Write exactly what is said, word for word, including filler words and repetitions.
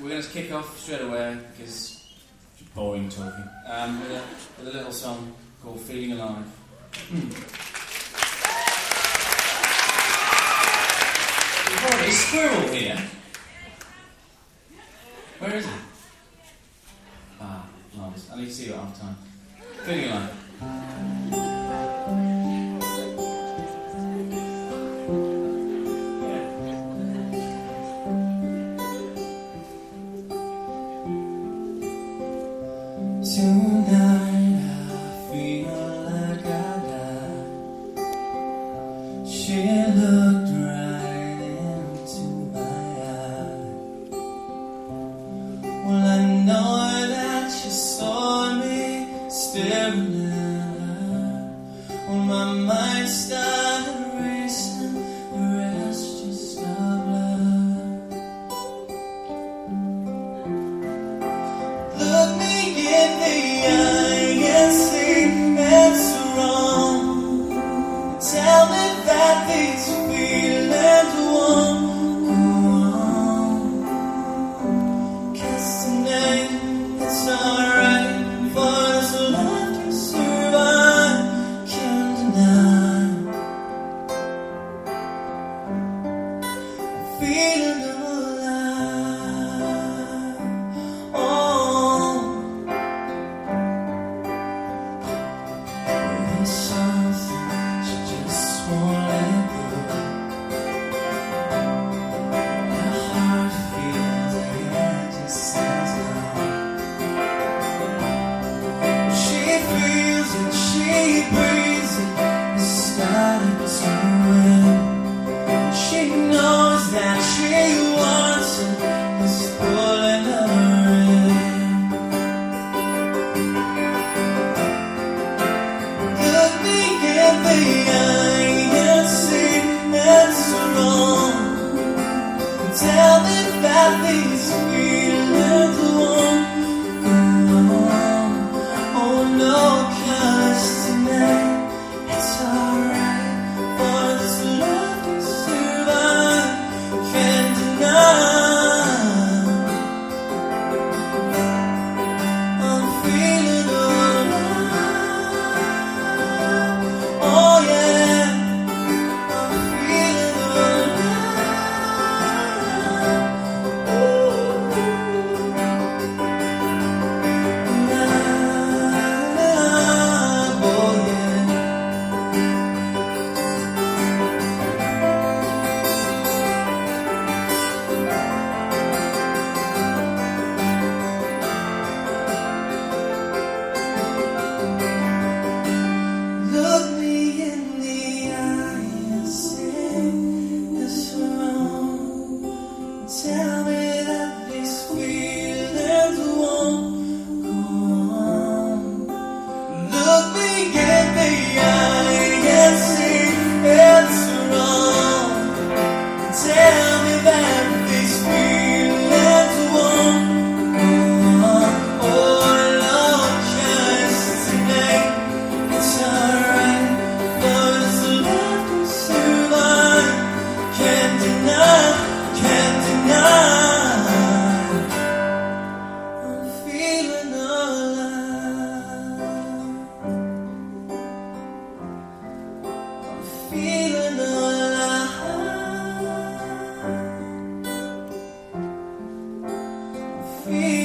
we're going to kick off straight away because It's boring talking. um, with, a, with a little song called Feeling Alive. We've got a squirrel here. Where is it? Ah, nice. I need to see you at half time. Feeling Alive. Tonight I feel like I died. She looked right into my eye. Well, I know that she saw me staring at her. Well, my mind started racing, the rest just a blur. Look me in the eye and see it's wrong. Tell me that these feelings won't go on. 'Cause tonight it's alright for this love to survive. Can't deny I'm feeling alive. Oh, there's something she just won't let go. Her heart feels like it just stands alone. She feels it, she breathes it, it's starting to win. She knows that she wants it, it's pulling her in. Look me in the eye and see it's wrong. Tell me that these feelings won't go on. Oh no, 'cause tonight it's alright for this love to survive. Can't deny I'm feeling alive. Oh yeah, I'm feeling alive. Ooh, alive. Oh yeah. Look me in the eye and say it's wrong. Tell me that these feelings won't go on. Look me in the eye and say it's wrong. Tell me that these feelings won't go on. Oh Lord, 'cause tonight it's alright for this love to survive. Can't deny, can't deny I'm feeling alive. I'm feeling alive. I'm feeling